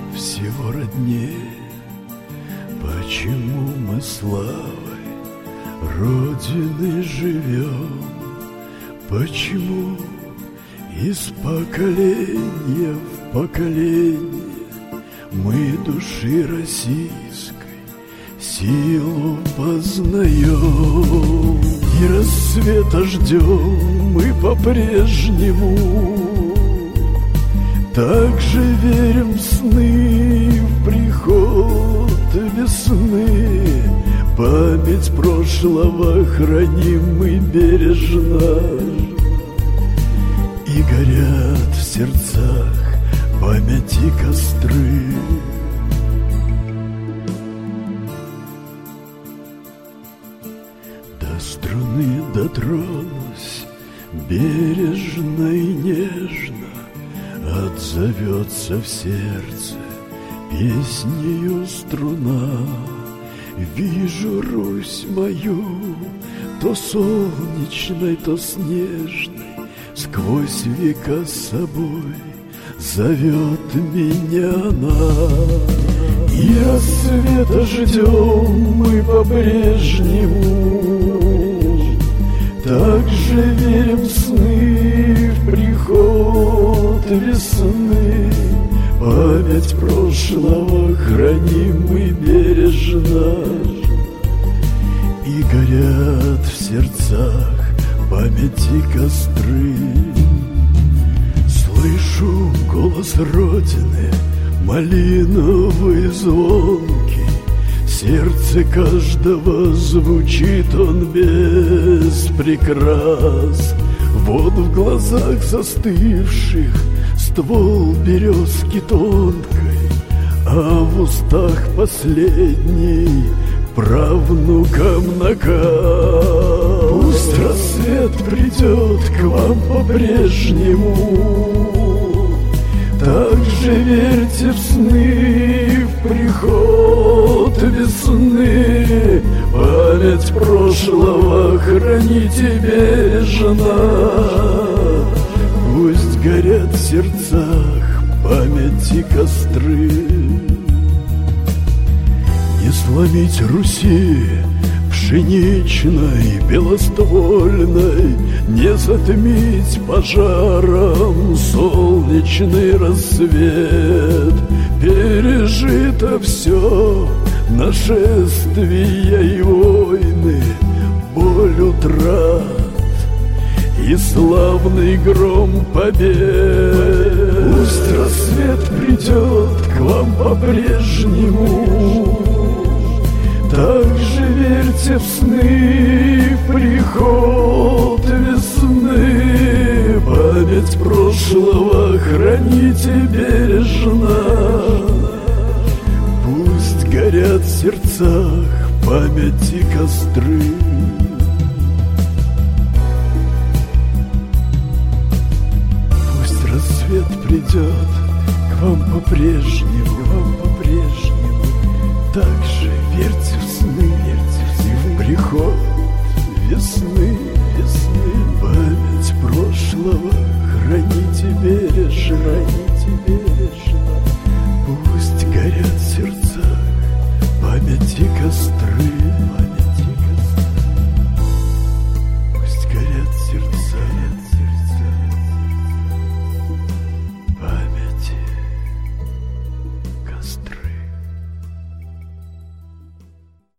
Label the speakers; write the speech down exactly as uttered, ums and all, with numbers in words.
Speaker 1: всего роднее. Почему мы славой Родины живем? Почему из поколения в поколение мы души российской силу познаем? И рассвета ждем мы по-прежнему, также верим в сны, в приход весны. Память прошлого храним мы бережно, и горят в сердцах памяти костры. До струны дотронусь бережно и нежно, отзовется в сердце песнею струна. Вижу Русь мою, то солнечной, то снежной, сквозь века с собой зовет меня она. И рассвета ждем мы по-прежнему, также верим в сны, в приход весны. Память прошлого храним мы бережно, и горят в сердцах памяти костры. Слышу голос Родины, малиновый звонкий, в сердце каждого звучит он без прикрас. Вот в глазах застывших ствол березки тонкой, а в устах последний правнукам наказ. Пусть рассвет придет к вам по-прежнему, также верьте в сны, в приход весны. Память прошлого храните бережно, пусть горят в сердцах памяти костры. Не сломить Руси пшеничной, белоствольной, не затмить пожаром солнечный рассвет. Пережито все нашествия и войны, боль утрат и славный гром побед. Пусть рассвет придет к вам по-прежнему, также верьте в сны, в приход весны. Память прошлого храните бережно, пусть горят в сердцах памяти костры. Пусть рассвет придет к вам по-прежнему,